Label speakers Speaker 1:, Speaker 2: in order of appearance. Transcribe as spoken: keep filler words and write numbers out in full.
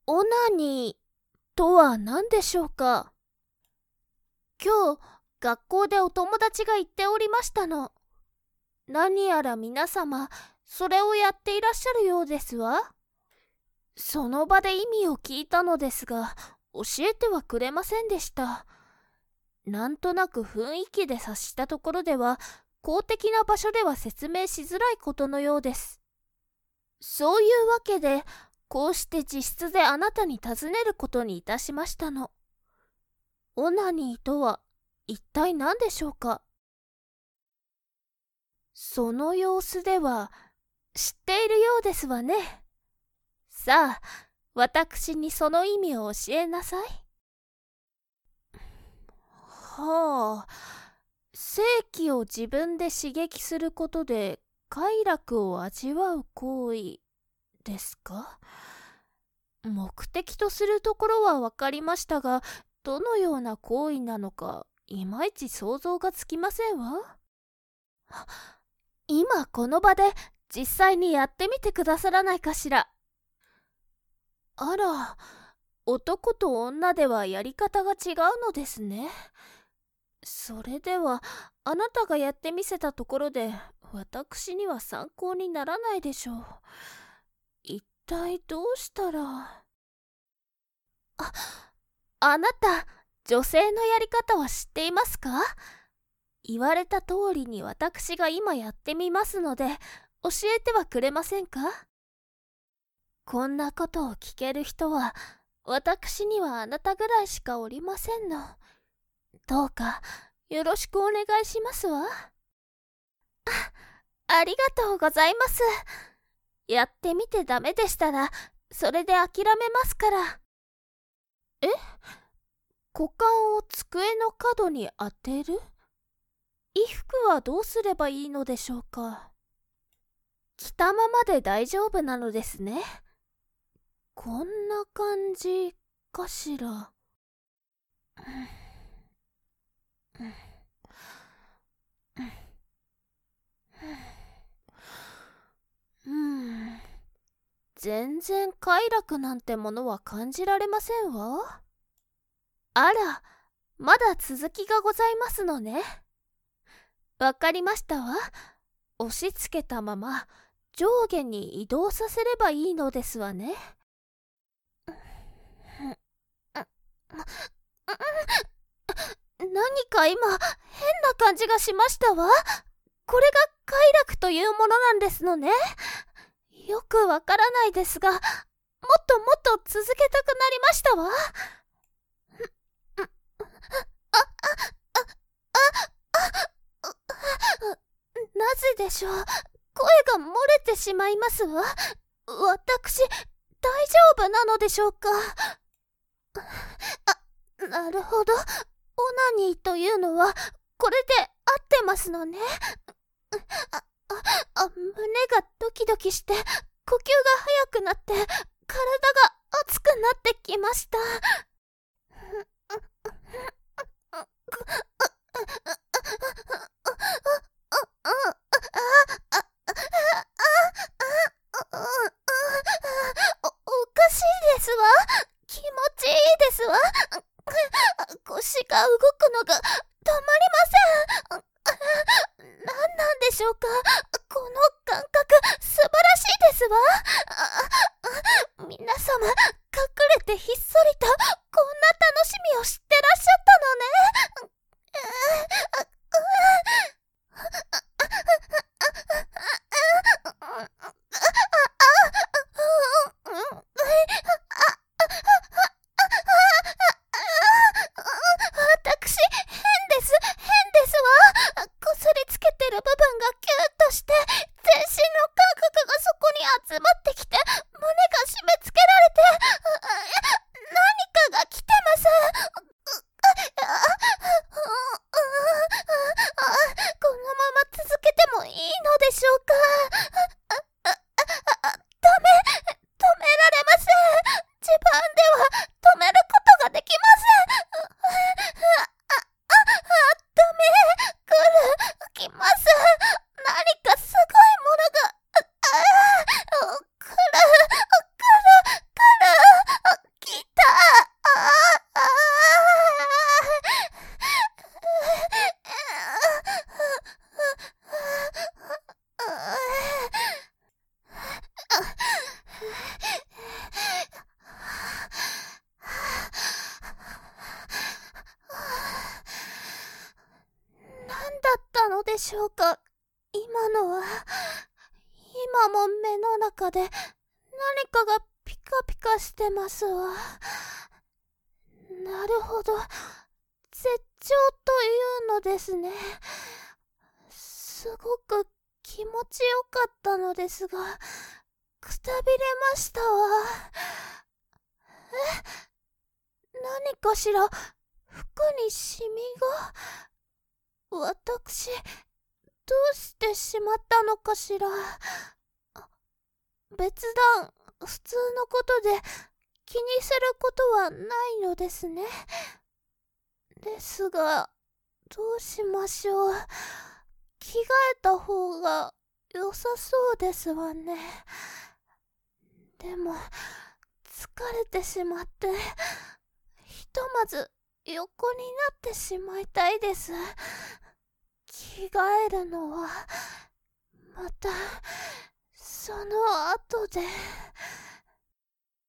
Speaker 1: オナニーとは何でしょうか。今日学校でお友達が言っておりましたの。何やら皆様それをやっていらっしゃるようですわ。その場で意味を聞いたのですが教えてはくれませんでした。なんとなく雰囲気で察したところでは公的な場所では説明しづらいことのようです。そういうわけでこうして自室であなたに尋ねることにいたしましたの。オナニーとは一体何でしょうか。その様子では知っているようですわね。さあ、私にその意味を教えなさい。はあ、性器を自分で刺激することで快楽を味わう行為ですか。目的とするところは分かりましたが、どのような行為なのかいまいち想像がつきませんわ。今この場で実際にやってみてくださらないかしら。あら、男と女ではやり方が違うのですね。それではあなたがやってみせたところで私には参考にならないでしょう。一体どうしたら。あ、あなた女性のやり方は知っていますか。言われた通りに私が今やってみますので教えてはくれませんか。こんなことを聞ける人は私にはあなたぐらいしかおりませんの。どうかよろしくお願いしますわ。あ、ありがとうございます。やってみてダメでしたらそれで諦めますから。え？股間を机の角に当てる？衣服はどうすればいいのでしょうか。着たままで大丈夫なのですね。こんな感じかしら。うん、全然快楽なんてものは感じられませんわ。あら、まだ続きがございますのね。わかりましたわ。押し付けたまま上下に移動させればいいのですわね。何か今変な感じがしましたわ。これが快楽というものなんですのね。よくわからないですが、もっともっと続けたくなりましたわ。なぜでしょう。声が漏れてしまいますわ。私、大丈夫なのでしょうか。あ、なるほど。オナニーというのはこれで合ってますのね。あ、あ、あ、胸がドキドキして呼吸が速くなって体が熱くなってきました。お、おかしいですわ。気持ちいいですわ。腰が動くのが止まりません。何なんでしょうか。この感覚素晴らしいですわ。皆様隠れてひっそりとこんな楽しみを知ってらっしゃったのね。私変です変ですわ。こすりつけてる部分がキュッとして全身の感覚がそこに集まってきて胸が締め付けられて何かが来てます。 しょうか。今のは、今も目の中で何かがピカピカしてますわ。なるほど、絶頂というのですね。すごく気持ちよかったのですが、くたびれましたわ。え、何かしら、服にシミが。私、どうしてしまったのかしら。別段、普通のことで気にすることはないのですね。ですが、どうしましょう。着替えた方が良さそうですわね。でも、疲れてしまって、ひとまず横になってしまいたいです。着替えるのは、また、その後で。